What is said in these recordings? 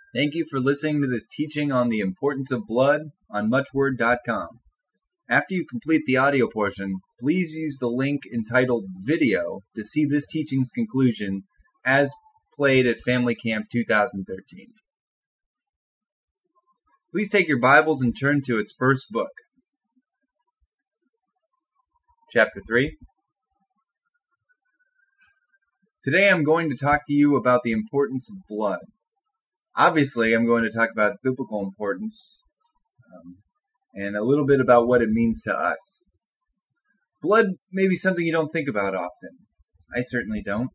Thank you for listening to this teaching on the importance of blood on muchword.com. After you complete the audio portion, please use the link entitled Video to see this teaching's conclusion as played at Family Camp 2013. Please take your Bibles and turn to its first book. Chapter 3. Today I'm going to talk to you about the importance of blood. Obviously, I'm going to talk about its biblical importance and a little bit about what it means to us. Blood may be something you don't think about often. I certainly don't.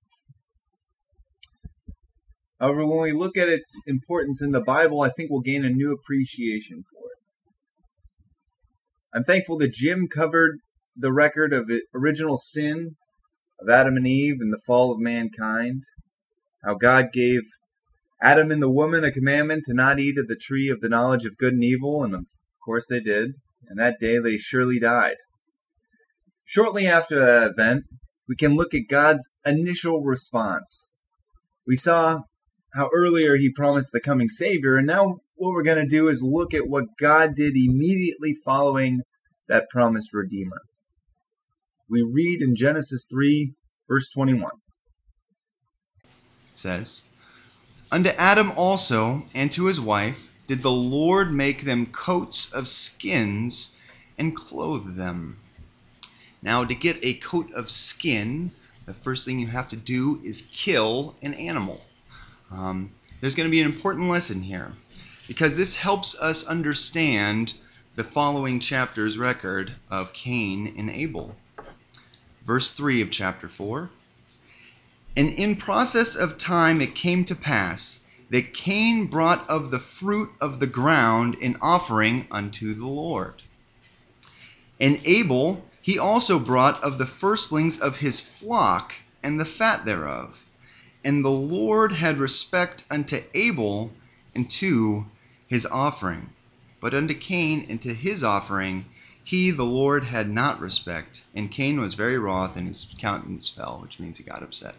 However, when we look at its importance in the Bible, I think we'll gain a new appreciation for it. I'm thankful that Jim covered the record of the original sin of Adam and Eve and the fall of mankind, how God gave Adam and the woman a commandment to not eat of the tree of the knowledge of good and evil, and of course they did, and that day they surely died. Shortly after that event, we can look at God's initial response. We saw how earlier he promised the coming Savior, and now what we're going to do is look at what God did immediately following that promised Redeemer. We read in Genesis 3, verse 21. It says, "Unto Adam also and to his wife did the Lord make them coats of skins and clothe them." Now, to get a coat of skin, the first thing you have to do is kill an animal. There's going to be an important lesson here, because this helps us understand the following chapter's record of Cain and Abel. Verse 3 of chapter 4. "And in process of time it came to pass that Cain brought of the fruit of the ground an offering unto the Lord. And Abel he also brought of the firstlings of his flock and the fat thereof. And the Lord had respect unto Abel and to his offering. But unto Cain and to his offering he, the Lord, had not respect. And Cain was very wroth, and his countenance fell," which means he got upset.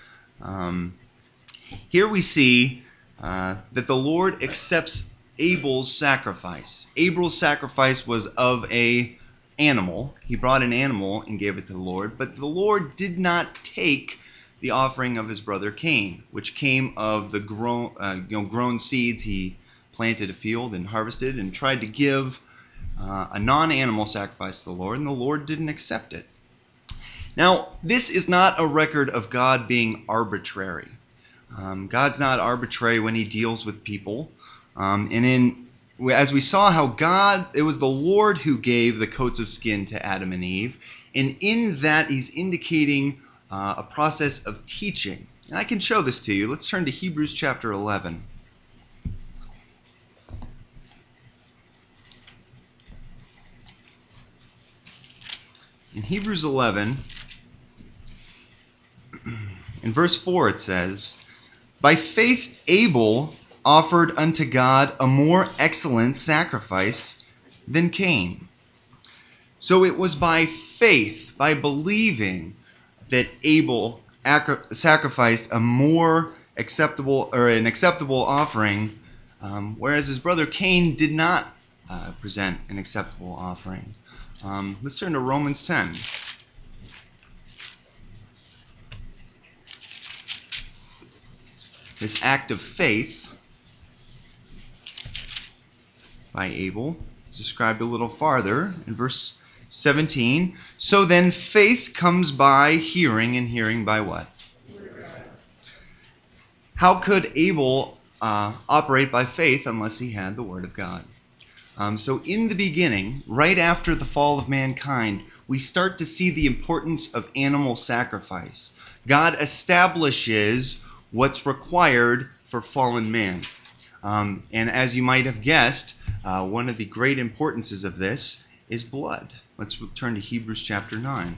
Here we see that the Lord accepts Abel's sacrifice. Abel's sacrifice was of an animal. He brought an animal and gave it to the Lord. But the Lord did not take the offering of his brother Cain, which came of the grown seeds. He planted a field and harvested and tried to give a non-animal sacrifice to the Lord, and the Lord didn't accept it. Now, this is not a record of God being arbitrary. God's not arbitrary when he deals with people. As we saw how it was the Lord who gave the coats of skin to Adam and Eve, and in that he's indicating a process of teaching. And I can show this to you. Let's turn to Hebrews chapter 11. In Hebrews 11, in verse 4 it says, "By faith Abel offered unto God a more excellent sacrifice than Cain." So it was by faith, by believing, that Abel sacrificed a more acceptable, or an acceptable offering, whereas his brother Cain did not present an acceptable offering. Let's turn to Romans 10. This act of faith by Abel is described a little farther in verse 17. "So then faith comes by hearing, and hearing by what?" How could Abel operate by faith unless he had the Word of God? So in the beginning, right after the fall of mankind, we start to see the importance of animal sacrifice. God establishes what's required for fallen man. And as you might have guessed, one of the great importances of this is blood. Let's turn to Hebrews chapter 9.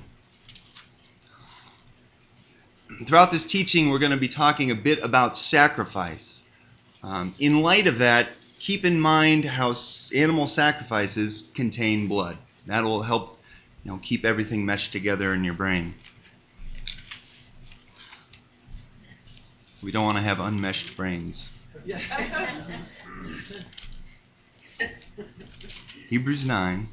Throughout this teaching, we're going to be talking a bit about sacrifice. In light of that, keep in mind how animal sacrifices contain blood. That will help keep everything meshed together in your brain. We don't want to have unmeshed brains. Hebrews 9.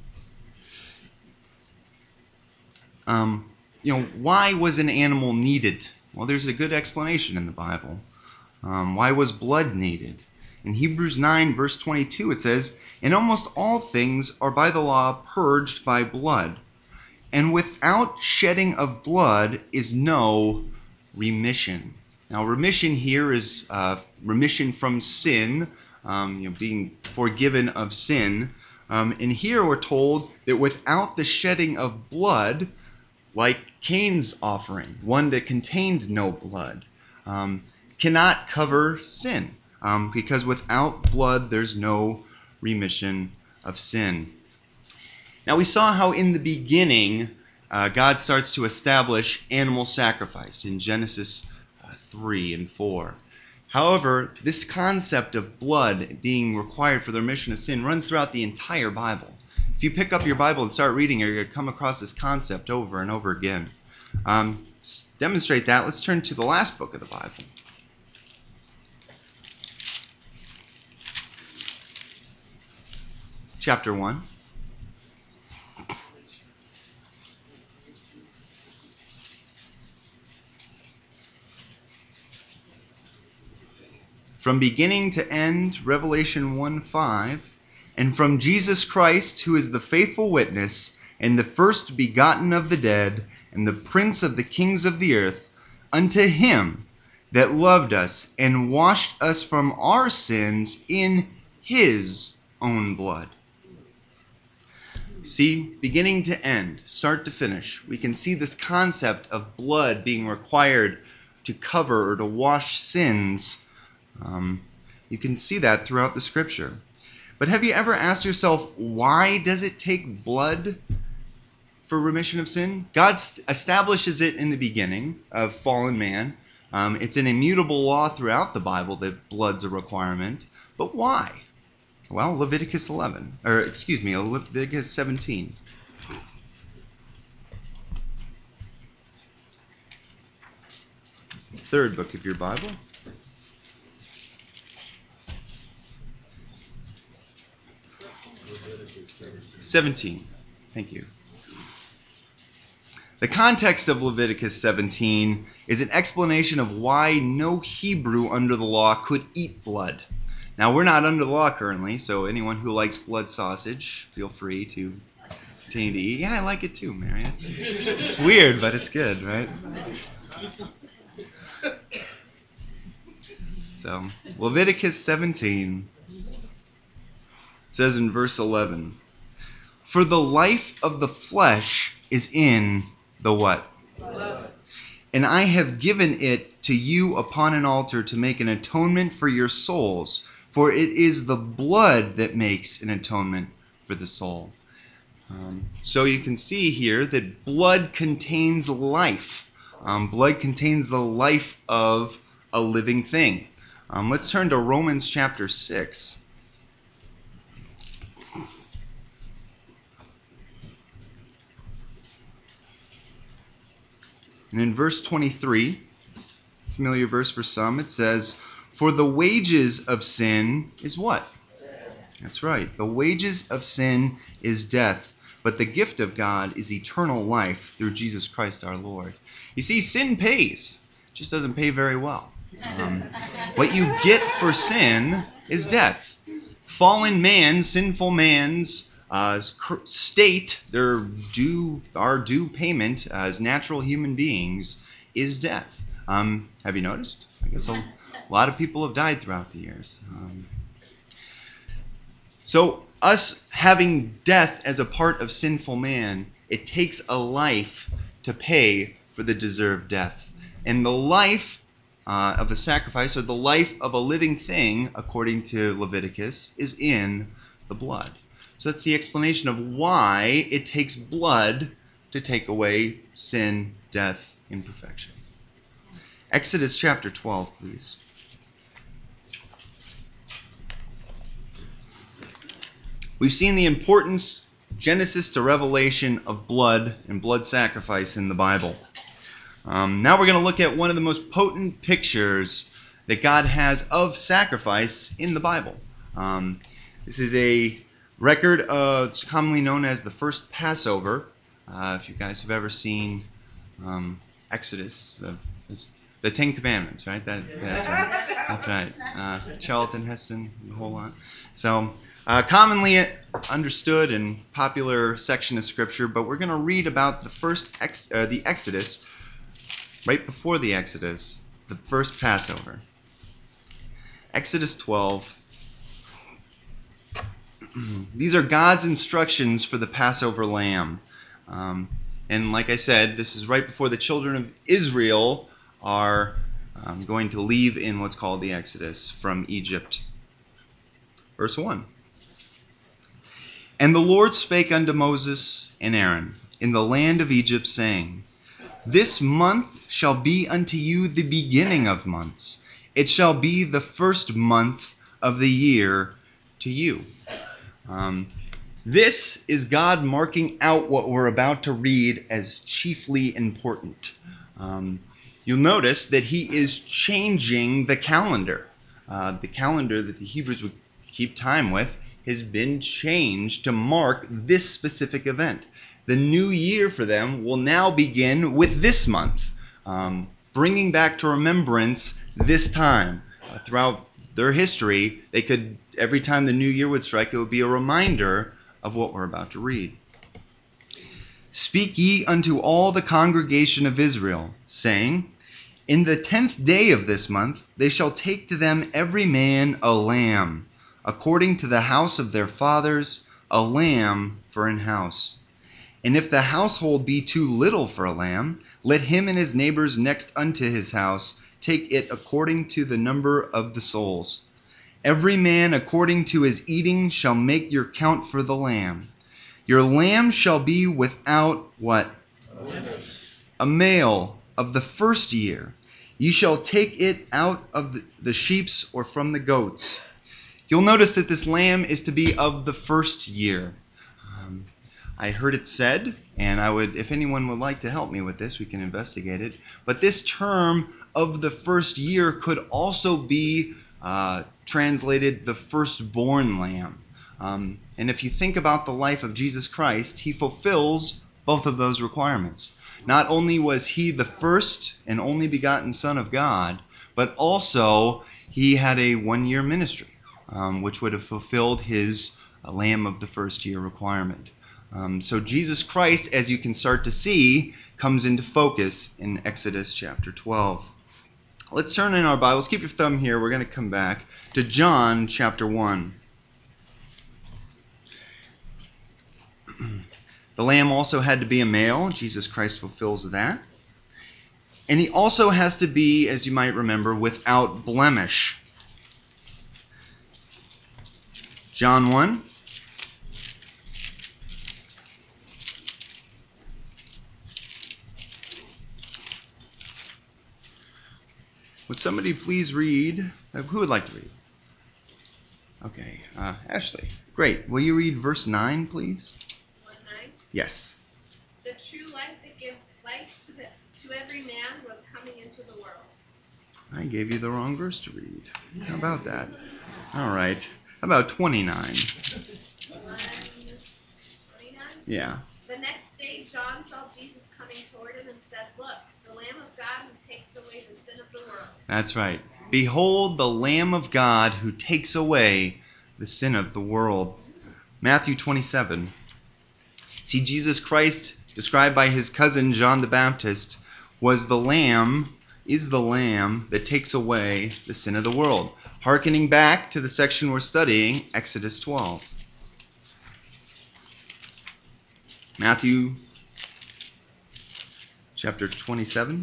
Why was an animal needed? Well, there's a good explanation in the Bible. Why was blood needed? In Hebrews 9, verse 22, it says, "And almost all things are by the law purged by blood. And without shedding of blood is no remission." Now, remission here is remission from sin, being forgiven of sin. And here we're told that without the shedding of blood, like Cain's offering, one that contained no blood, cannot cover sin, because without blood there's no remission of sin. Now we saw how in the beginning God starts to establish animal sacrifice in Genesis 3 and 4. However, this concept of blood being required for the remission of sin runs throughout the entire Bible. If you pick up your Bible and start reading, you're going to come across this concept over and over again. To demonstrate that, let's turn to the last book of the Bible. Chapter 1. From beginning to end, Revelation 1:5, "And from Jesus Christ, who is the faithful witness, and the first begotten of the dead, and the prince of the kings of the earth, unto him that loved us, and washed us from our sins in his own blood." See, beginning to end, start to finish, we can see this concept of blood being required to cover or to wash sins. You can see that throughout the Scripture. But have you ever asked yourself, why does it take blood for remission of sin? God establishes it in the beginning of fallen man. It's an immutable law throughout the Bible that blood's a requirement. But why? Well, Leviticus 17. Third book of your Bible. 17. Thank you. The context of Leviticus 17 is an explanation of why no Hebrew under the law could eat blood. Now, we're not under the law currently, so anyone who likes blood sausage, feel free to continue to eat. Yeah, I like it too, Mary. It's weird, but it's good, right? So, Leviticus 17 says in verse 11, "For the life of the flesh is in the" what? Blood. "And I have given it to you upon an altar to make an atonement for your souls, for it is the blood that makes an atonement for the soul." So you can see here that blood contains life. Blood contains the life of a living thing. Let's turn to Romans chapter 6. And in verse 23, familiar verse for some, it says, "For the wages of sin is" what? That's right. The wages of sin is death, but the gift of God is eternal life through Jesus Christ our Lord. You see, sin pays. It just doesn't pay very well. What you get for sin is death. Fallen man, sinful man's state, our due payment as natural human beings is death. Have you noticed? I guess a lot of people have died throughout the years. So us having death as a part of sinful man, it takes a life to pay for the deserved death. And the life of a sacrifice, or the life of a living thing, according to Leviticus, is in the blood. So that's the explanation of why it takes blood to take away sin, death, imperfection. Exodus chapter 12, please. We've seen the importance, Genesis to Revelation, of blood and blood sacrifice in the Bible. Now we're going to look at one of the most potent pictures that God has of sacrifice in the Bible. This is a record of, it's commonly known as the first Passover. If you guys have ever seen Exodus, the Ten Commandments, right? That's right. That's right. Charlton Heston, the whole lot. So, commonly understood and popular section of Scripture, but we're going to read about the Exodus, right before the Exodus, the first Passover. Exodus 12. These are God's instructions for the Passover lamb. And like I said, this is right before the children of Israel are going to leave in what's called the Exodus from Egypt. Verse 1. And the Lord spake unto Moses and Aaron in the land of Egypt, saying, This month shall be unto you the beginning of months. It shall be the first month of the year to you. This is God marking out what we're about to read as chiefly important. You'll notice that he is changing the calendar. The calendar that the Hebrews would keep time with has been changed to mark this specific event. The new year for them will now begin with this month, bringing back to remembrance this time. Throughout their history, they could, every time the new year would strike, it would be a reminder of what we're about to read. Speak ye unto all the congregation of Israel, saying, In the 10th day of this month they shall take to them every man a lamb, according to the house of their fathers, a lamb for an house. And if the household be too little for a lamb, let him and his neighbors next unto his house take it according to the number of the souls. Every man according to his eating shall make your count for the lamb. Your lamb shall be without what? A male of the first year. You shall take it out of the sheep's or from the goats. You'll notice that this lamb is to be of the first year. I heard it said, and I would, if anyone would like to help me with this, we can investigate it. But this term of the first year could also be translated the firstborn lamb. And if you think about the life of Jesus Christ, he fulfills both of those requirements. Not only was he the first and only begotten Son of God, but also he had a one-year ministry, which would have fulfilled his lamb of the first year requirement. So Jesus Christ, as you can start to see, comes into focus in Exodus chapter 12. Let's turn in our Bibles. Keep your thumb here. We're going to come back to John chapter 1. The lamb also had to be a male. Jesus Christ fulfills that. And he also has to be, as you might remember, without blemish. John 1. Would somebody please read? Who would like to read? Okay, Ashley. Great. Will you read verse 9, please? 1:9. Yes. The true light that gives light to every man was coming into the world. I gave you the wrong verse to read. How about that? All right. How about 29? 29. Yeah. The next day John saw Jesus coming toward him and said, Look, the Lamb of God who takes away the sin of the world. That's right. Behold the Lamb of God who takes away the sin of the world. Matthew 27. See, Jesus Christ, described by his cousin John the Baptist, is the Lamb that takes away the sin of the world. Hearkening back to the section we're studying, Exodus 12. Matthew chapter 27.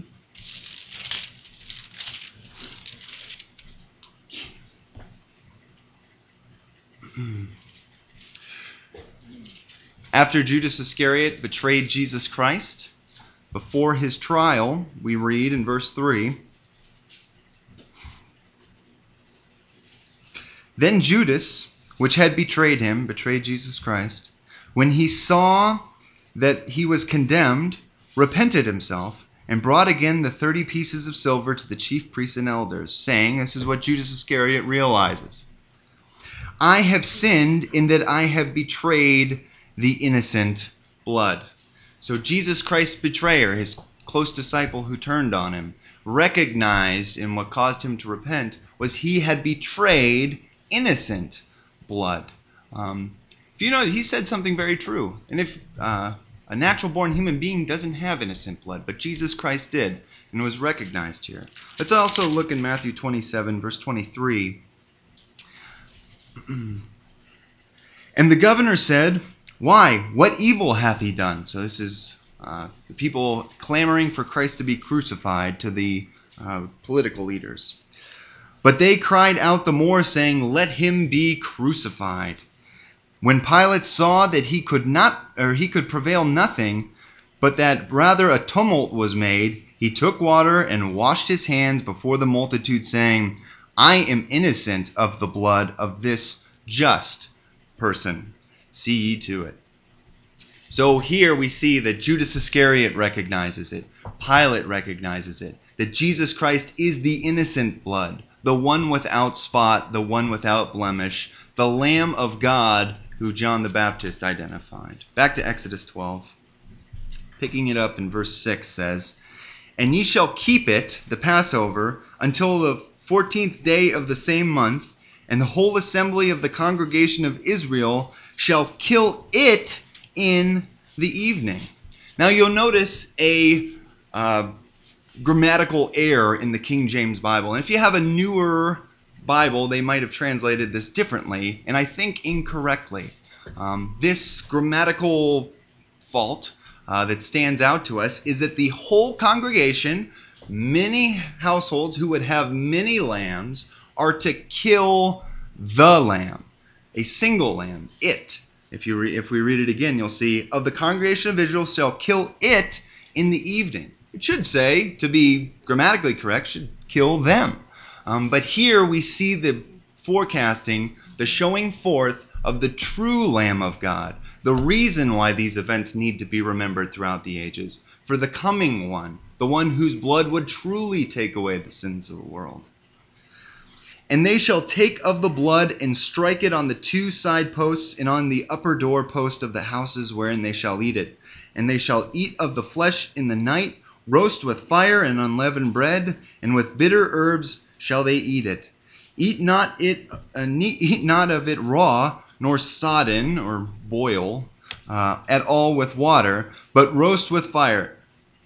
After Judas Iscariot betrayed Jesus Christ, before his trial, we read in verse 3, Then Judas, which had betrayed him, betrayed Jesus Christ, when he saw that he was condemned, repented himself, and brought again the 30 pieces of silver to the chief priests and elders, saying, this is what Judas Iscariot realizes, I have sinned in that I have betrayed the innocent blood. So Jesus Christ's betrayer, his close disciple who turned on him, recognized in what caused him to repent was he had betrayed innocent blood. If you know, he said something very true. And if a natural-born human being doesn't have innocent blood, but Jesus Christ did, and was recognized here. Let's also look in Matthew 27, verse 23. And the governor said, why? What evil hath he done? So this is the people clamoring for Christ to be crucified to the political leaders. But they cried out the more, saying, let him be crucified. When Pilate saw that he could prevail nothing, but that rather a tumult was made, he took water and washed his hands before the multitude, saying, I am innocent of the blood of this just person. See ye to it. So here we see that Judas Iscariot recognizes it. Pilate recognizes it. That Jesus Christ is the innocent blood, the one without spot, the one without blemish, the Lamb of God who John the Baptist identified. Back to Exodus 12. Picking it up in verse 6 says, and ye shall keep it, the Passover, until the 14th day of the same month, and the whole assembly of the congregation of Israel shall kill it in the evening. Now you'll notice a grammatical error in the King James Bible. And if you have a newer Bible, they might have translated this differently, and I think incorrectly. This grammatical fault that stands out to us is that the whole congregation, many households who would have many lambs, are to kill the lamb, a single lamb, it. If we read it again, you'll see, of the congregation of Israel shall kill it in the evening. It should say, to be grammatically correct, should kill them. But here we see the forecasting, the showing forth of the true Lamb of God, the reason why these events need to be remembered throughout the ages, for the coming one, the one whose blood would truly take away the sins of the world. And they shall take of the blood and strike it on the 2 side posts and on the upper door post of the houses wherein they shall eat it. And they shall eat of the flesh in the night, roast with fire and unleavened bread, and with bitter herbs shall they eat it. Eat not of it raw, nor sodden or boil at all with water, but roast with fire.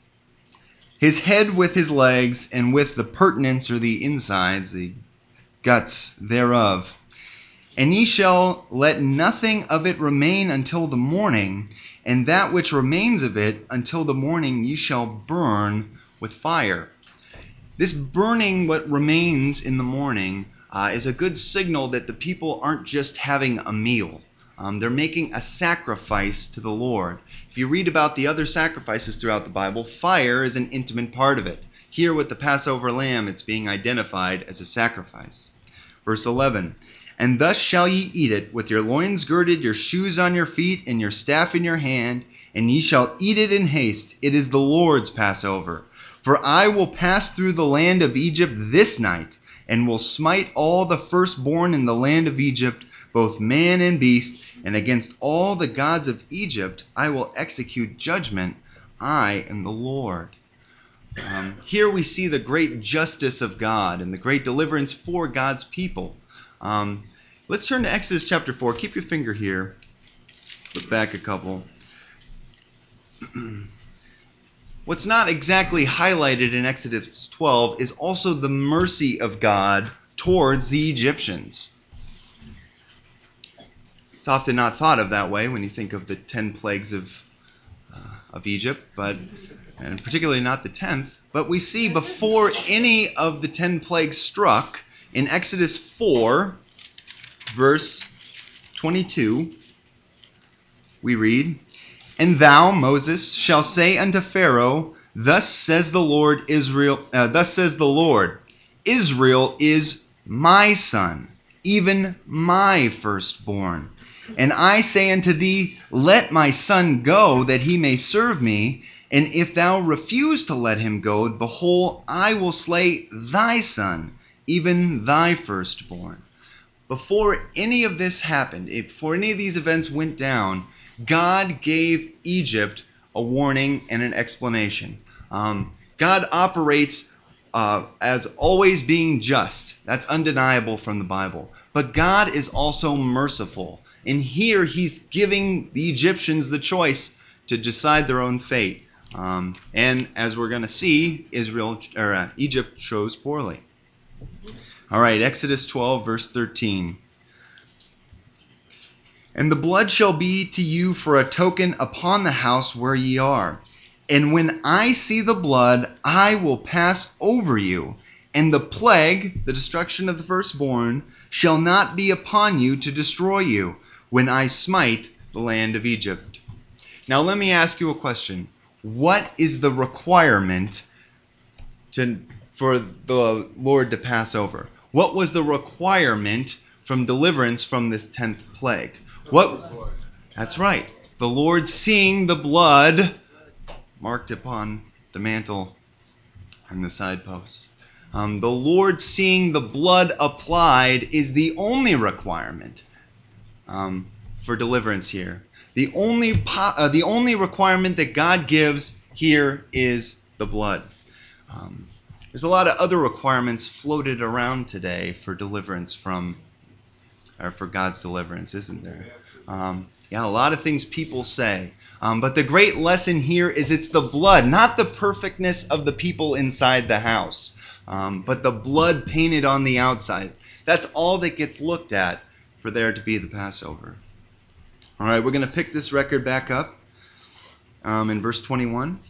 His head with his legs, and with the purtenance or the insides, the guts thereof. And ye shall let nothing of it remain until the morning, and that which remains of it until the morning ye shall burn with fire. This burning what remains in the morning is a good signal that the people aren't just having a meal. They're making a sacrifice to the Lord. If you read about the other sacrifices throughout the Bible, fire is an intimate part of it. Here with the Passover lamb, it's being identified as a sacrifice. Verse 11, and thus shall ye eat it, with your loins girded, your shoes on your feet, and your staff in your hand, and ye shall eat it in haste. It is the Lord's Passover. For I will pass through the land of Egypt this night, and will smite all the firstborn in the land of Egypt, both man and beast, and against all the gods of Egypt I will execute judgment. I am the Lord. Here we see the great justice of God and the great deliverance for God's people. Let's turn to Exodus chapter 4. Keep your finger here. Flip back a couple. What's not exactly highlighted in Exodus 12 is also the mercy of God towards the Egyptians. It's often not thought of that way when you think of the 10 plagues of Egypt, and particularly not the 10th. But we see before any of the 10 plagues struck, in Exodus 4, verse 22, we read, and thou, Moses, shall say unto Pharaoh, thus says the Lord, Israel is my son, even my firstborn. And I say unto thee, let my son go, that he may serve me. And if thou refuse to let him go, behold, I will slay thy son, even thy firstborn. Before any of this happened, before any of these events went down, God gave Egypt a warning and an explanation. God operates as always being just. That's undeniable from the Bible. But God is also merciful. And here he's giving the Egyptians the choice to decide their own fate. And as we're going to see, Egypt chose poorly. All right, Exodus 12, verse 13. And the blood shall be to you for a token upon the house where ye are. And when I see the blood, I will pass over you. And the plague, the destruction of the firstborn, shall not be upon you to destroy you, when I smite the land of Egypt. Now let me ask you a question. What is the requirement for the Lord to pass over? What was the requirement from deliverance from this 10th plague? That's right. The Lord seeing the blood marked upon the mantle and the side posts. The Lord seeing the blood applied is the only requirement for deliverance here. The only requirement that God gives here is the blood. There's a lot of other requirements floated around today for deliverance for God's deliverance, isn't there? A lot of things people say. But the great lesson here is it's the blood, not the perfectness of the people inside the house, but the blood painted on the outside. That's all that gets looked at for there to be the Passover. All right, we're going to pick this record back up in verse 21.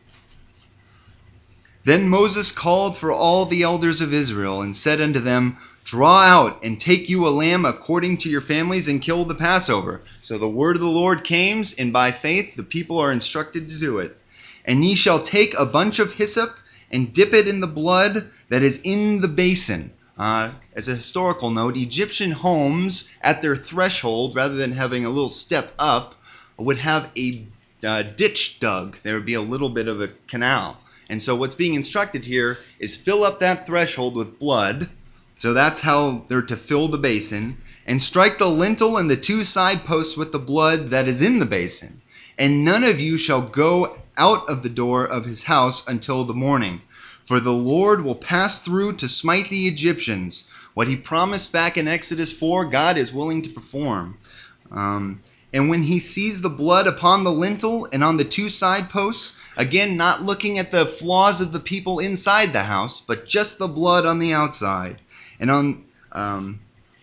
Then Moses called for all the elders of Israel and said unto them, Draw out and take you a lamb according to your families and kill the Passover. So the word of the Lord came, and by faith the people are instructed to do it. And ye shall take a bunch of hyssop and dip it in the blood that is in the basin. As a historical note, Egyptian homes at their threshold, rather than having a little step up, would have a ditch dug. There would be a little bit of a canal. And so what's being instructed here is fill up that threshold with blood. So that's how they're to fill the basin. And strike the lintel and the 2 side posts with the blood that is in the basin. And none of you shall go out of the door of his house until the morning. For the Lord will pass through to smite the Egyptians. What he promised back in Exodus 4, God is willing to perform. And when he sees the blood upon the lintel and on the 2 side posts, again, not looking at the flaws of the people inside the house, but just the blood on the outside. And on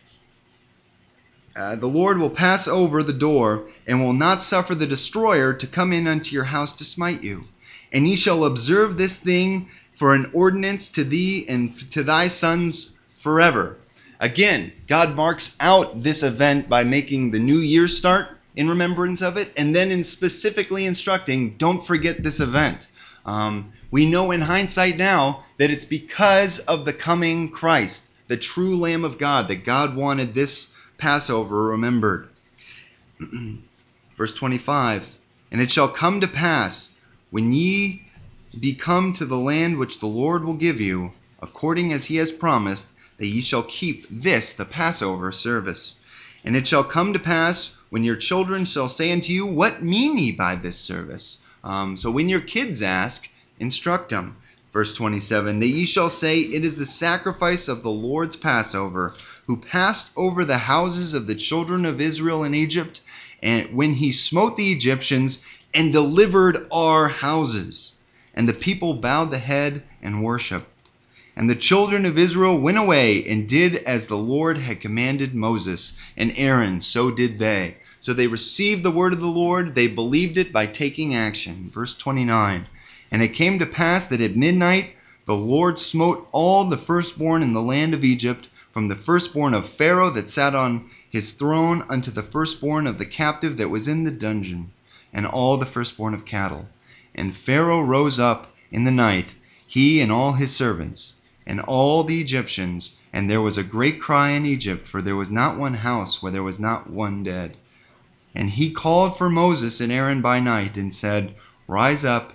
the Lord will pass over the door and will not suffer the destroyer to come in unto your house to smite you. And ye shall observe this thing for an ordinance to thee and to thy sons forever. Again, God marks out this event by making the new year start in remembrance of it, and then in specifically instructing, don't forget this event. We know in hindsight now that it's because of the coming Christ, the true Lamb of God, that God wanted this Passover remembered. Verse 25, And it shall come to pass, when ye be come to the land which the Lord will give you, according as he has promised, that ye shall keep this, the Passover service. And it shall come to pass, when your children shall say unto you, What mean ye by this service? So when your kids ask, instruct them. Verse 27, That ye shall say, It is the sacrifice of the Lord's Passover, who passed over the houses of the children of Israel in Egypt, and when he smote the Egyptians, and delivered our houses. And the people bowed the head and worshipped. And the children of Israel went away and did as the Lord had commanded Moses and Aaron, so did they. So they received the word of the Lord, they believed it by taking action. Verse 29, And it came to pass that at midnight the Lord smote all the firstborn in the land of Egypt, from the firstborn of Pharaoh that sat on his throne unto the firstborn of the captive that was in the dungeon, and all the firstborn of cattle. And Pharaoh rose up in the night, he and all his servants, and all the Egyptians, and there was a great cry in Egypt, for there was not one house where there was not one dead. And he called for Moses and Aaron by night, and said, Rise up,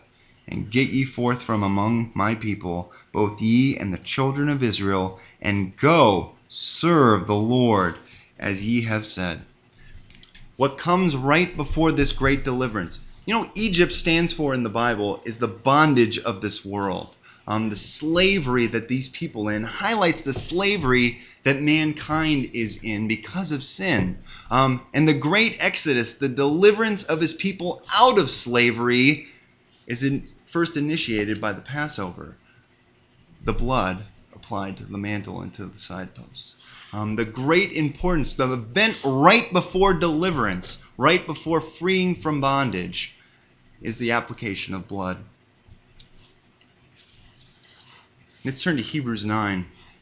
and get ye forth from among my people, both ye and the children of Israel, and go serve the Lord as ye have said. What comes right before this great deliverance? Egypt stands for in the Bible is the bondage of this world. The slavery that these people in highlights the slavery that mankind is in because of sin. And the great Exodus, the deliverance of his people out of slavery, is first initiated by the Passover. The blood applied to the mantle and to the side posts. The great importance, the event right before deliverance, right before freeing from bondage, is the application of blood. Let's turn to Hebrews 9.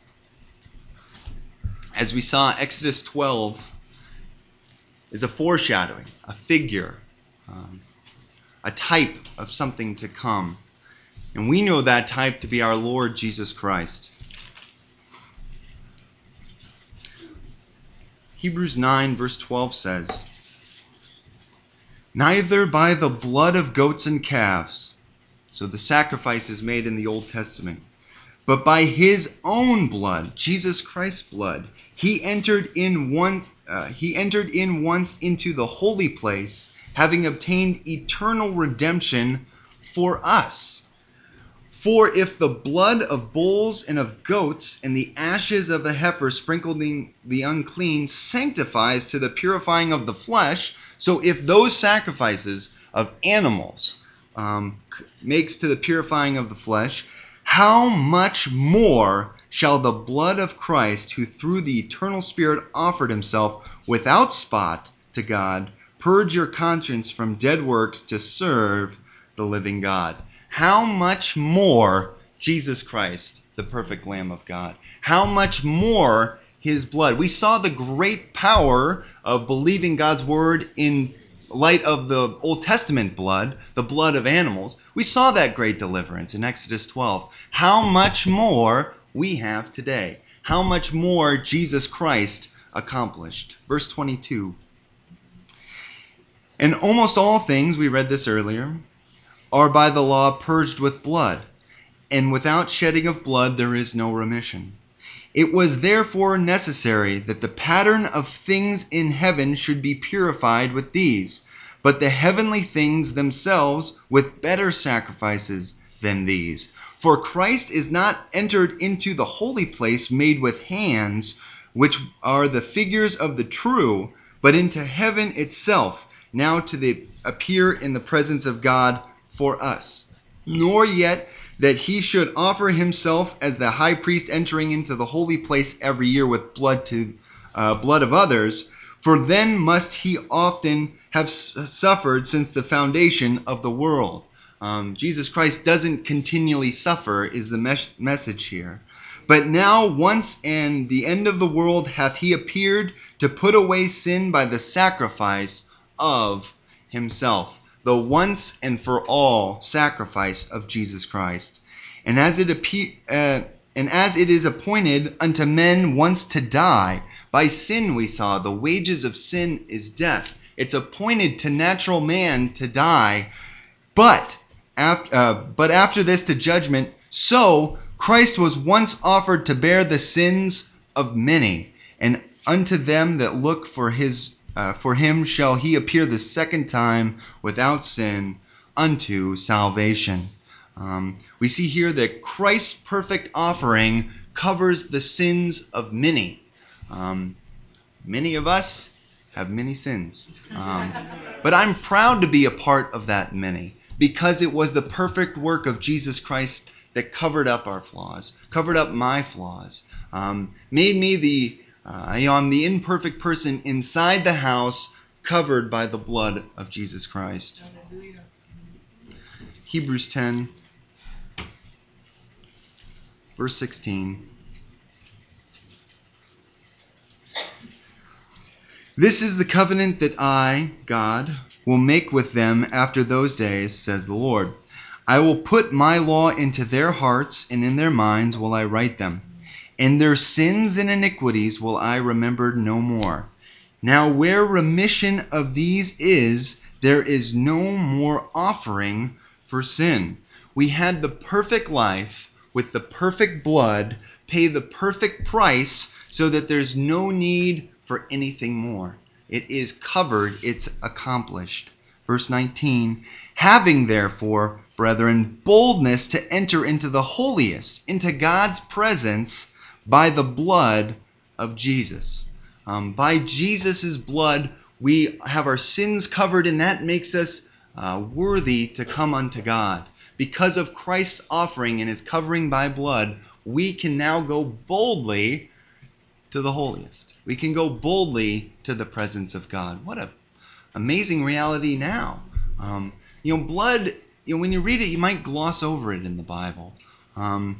As we saw, Exodus 12 is a foreshadowing, a figure, a type of something to come. And we know that type to be our Lord Jesus Christ. Hebrews 9 verse 12 says, "Neither by the blood of goats and calves," so the sacrifices made in the Old Testament, "but by his own blood," Jesus Christ's blood, he entered in once into the holy place, having obtained eternal redemption for us. For if the blood of bulls and of goats and the ashes of the heifer sprinkling the unclean sanctifies to the purifying of the flesh, so if those sacrifices of animals makes to the purifying of the flesh, how much more shall the blood of Christ, who through the eternal Spirit offered himself without spot to God, purge your conscience from dead works to serve the living God? How much more Jesus Christ, the perfect Lamb of God? How much more his blood? We saw the great power of believing God's word in light of the Old Testament blood, the blood of animals. We saw that great deliverance in Exodus 12. How much more we have today? How much more Jesus Christ accomplished? Verse 22. "And almost all things," we read this earlier, "are by the law purged with blood, and without shedding of blood there is no remission. It was therefore necessary that the pattern of things in heaven should be purified with these, but the heavenly things themselves with better sacrifices than these. For Christ is not entered into the holy place made with hands, which are the figures of the true, but into heaven itself, now to appear in the presence of God for us. Nor yet that he should offer himself as the high priest entering into the holy place every year with blood of others, for then must he often have suffered since the foundation of the world." Jesus Christ doesn't continually suffer is the message here. "But now once and the end of the world hath he appeared to put away sin by the sacrifice of himself." The once and for all sacrifice of Jesus Christ. And as it is appointed unto men once to die, by sin we saw, the wages of sin is death. It's appointed to natural man to die, but after this to judgment. So Christ was once offered to bear the sins of many, and unto them that look for him shall he appear the second time without sin unto salvation. We see here that Christ's perfect offering covers the sins of many. Many of us have many sins. But I'm proud to be a part of that many, because it was the perfect work of Jesus Christ that covered up our flaws, covered up my flaws, made me I'm the imperfect person inside the house, covered by the blood of Jesus Christ. Hallelujah. Hebrews 10, verse 16. "This is the covenant that I, God, will make with them after those days, says the Lord. I will put my law into their hearts, and in their minds will I write them. And their sins and iniquities will I remember no more. Now where remission of these is, there is no more offering for sin. We had the perfect life with the perfect blood, pay the perfect price so that there's no need for anything more. It is covered, it's accomplished. Verse 19, having therefore, brethren, boldness to enter into the holiest, into God's presence by the blood of Jesus. By Jesus' blood, we have our sins covered, and that makes us worthy to come unto God. Because of Christ's offering and his covering by blood, we can now go boldly to the holiest. We can go boldly to the presence of God. What an amazing reality now. Blood, when you read it, you might gloss over it in the Bible. In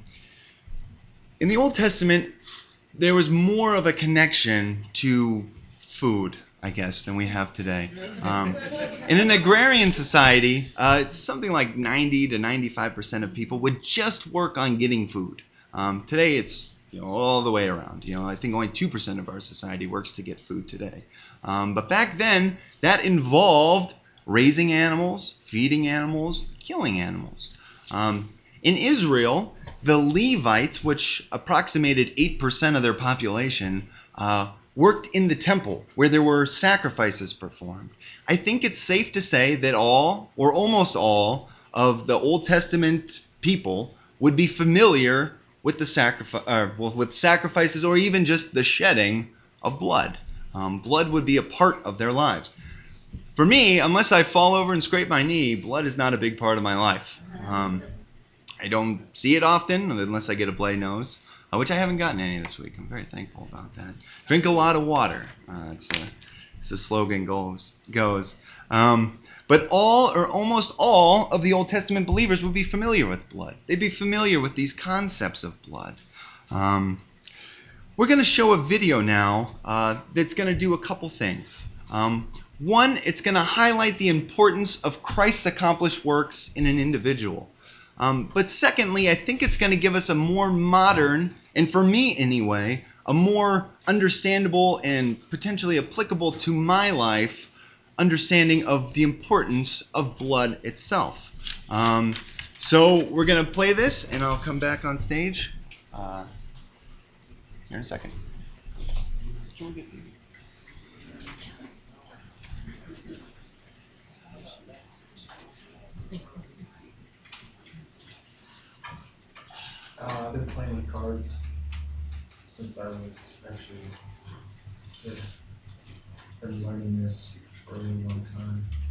the Old Testament, there was more of a connection to food, I guess, than we have today. In an agrarian society, it's something like 90 to 95% of people would just work on getting food. Today, it's all the way around. I think only 2% of our society works to get food today. But back then, that involved raising animals, feeding animals, killing animals. In Israel, the Levites, which approximated 8% of their population, worked in the temple where there were sacrifices performed. I think it's safe to say that all, or almost all, of the Old Testament people would be familiar with the with sacrifices, or even just the shedding of blood. Blood would be a part of their lives. For me, unless I fall over and scrape my knee, blood is not a big part of my life. I don't see it often unless I get a bloody nose, which I haven't gotten any this week. I'm very thankful about that. Drink a lot of water. It's the slogan goes. But all or almost all of the Old Testament believers would be familiar with blood. They'd be familiar with these concepts of blood. We're going to show a video now that's going to do a couple things. One, it's going to highlight the importance of Christ's accomplished works in an individual. But secondly, I think it's going to give us a more modern, and for me anyway, a more understandable and potentially applicable to my life understanding of the importance of blood itself. So we're going to play this, and I'll come back on stage here in a second. Can we get these? I've been playing with cards since I was actually a kid. I've been learning this for a really long time.